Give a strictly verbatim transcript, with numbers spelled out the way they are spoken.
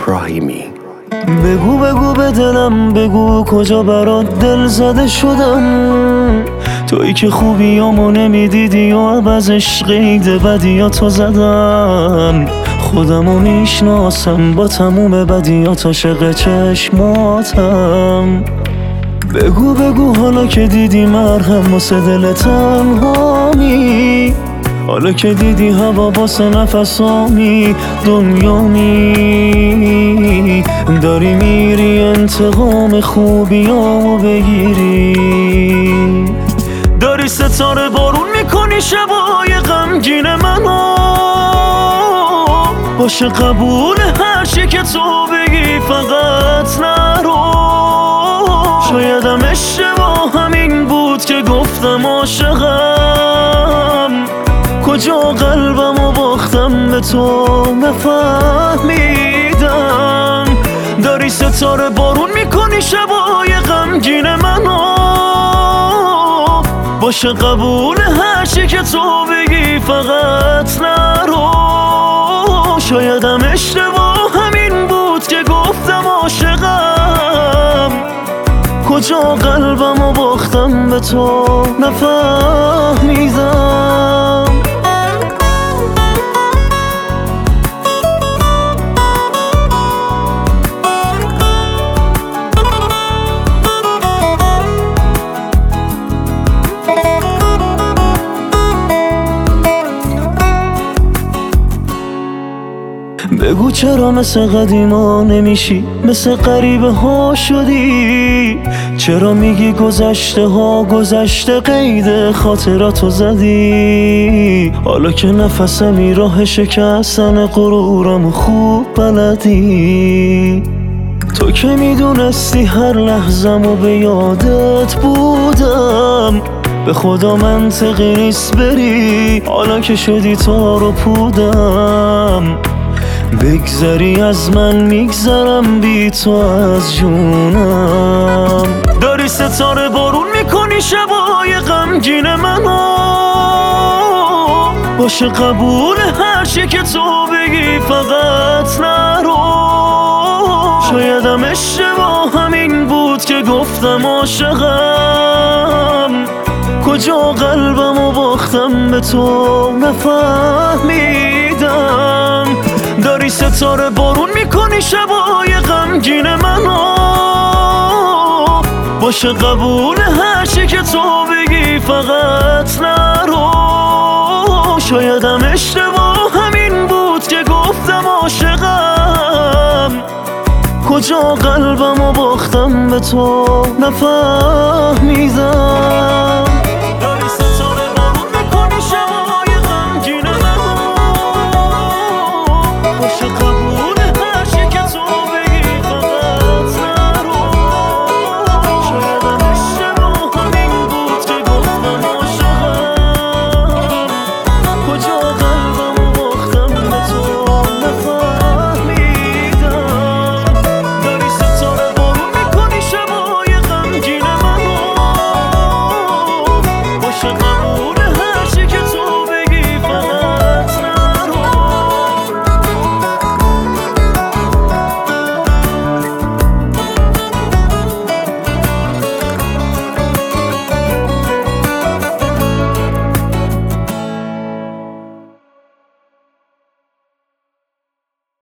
ابراهیمی. بگو بگو به دلم بگو کجا برات دل زده شدم، تویی که خوبیامو نمیدیدی و عوضش قید بدیاتو زدم. خودمو میشناسم با تموم بدیات عاشق چشماتم. بگو بگو حالا که دیدی مرهم واسه دل تنهامی، حالا که دیدی هوا واسه نفسامی دنیامی، داری میری انتقام خوبیامو بگیری، داری ستاره بارون میکنی شبای غمگین منو. باشه قبول هر چی که تو بگی فقط نرو. شایدم اشتباه همین بود که گفتم عاشقم، کجا قلبمو باختم به تو نفهمیدم. داری ستاره بارون میکنی شبای غمگین منو. باشه قبول هر چی که تو بگی فقط نرو. شایدم اشتباه همین بود که گفتم عاشقم، کجا قلبمو باختم به تو نفهمیدم. بگو چرا مثل قدیما نمیشی، مثل غریبه ها شدی؟ چرا میگی گذشته ها گذشته قید خاطراتو زدی؟ حالا که نفسمی راه شکستن غرورم خوب بلدی. تو که میدونستی هر لحظه‌مو به یادت بودم، به خدا منطقی نیست بری حالا که شدی تار و پودم. بگذری از من میگذرم بی تو از جونم. داری ستاره بارون میکنی شبای غمگین منو. باشه قبول هر چی که تو بگی فقط نرو. شایدم اشتباه همین بود که گفتم عاشقم، کجا قلبمو باختم به تو نفهمیدم. داری ستاره بارون میکنی شبای غمگین منو. باشه قبول هر چی که تو بگی فقط نرو. شایدم اشتباه همین بود که گفتم عاشقم، کجا قلبمو باختم به تو نفهمیدم.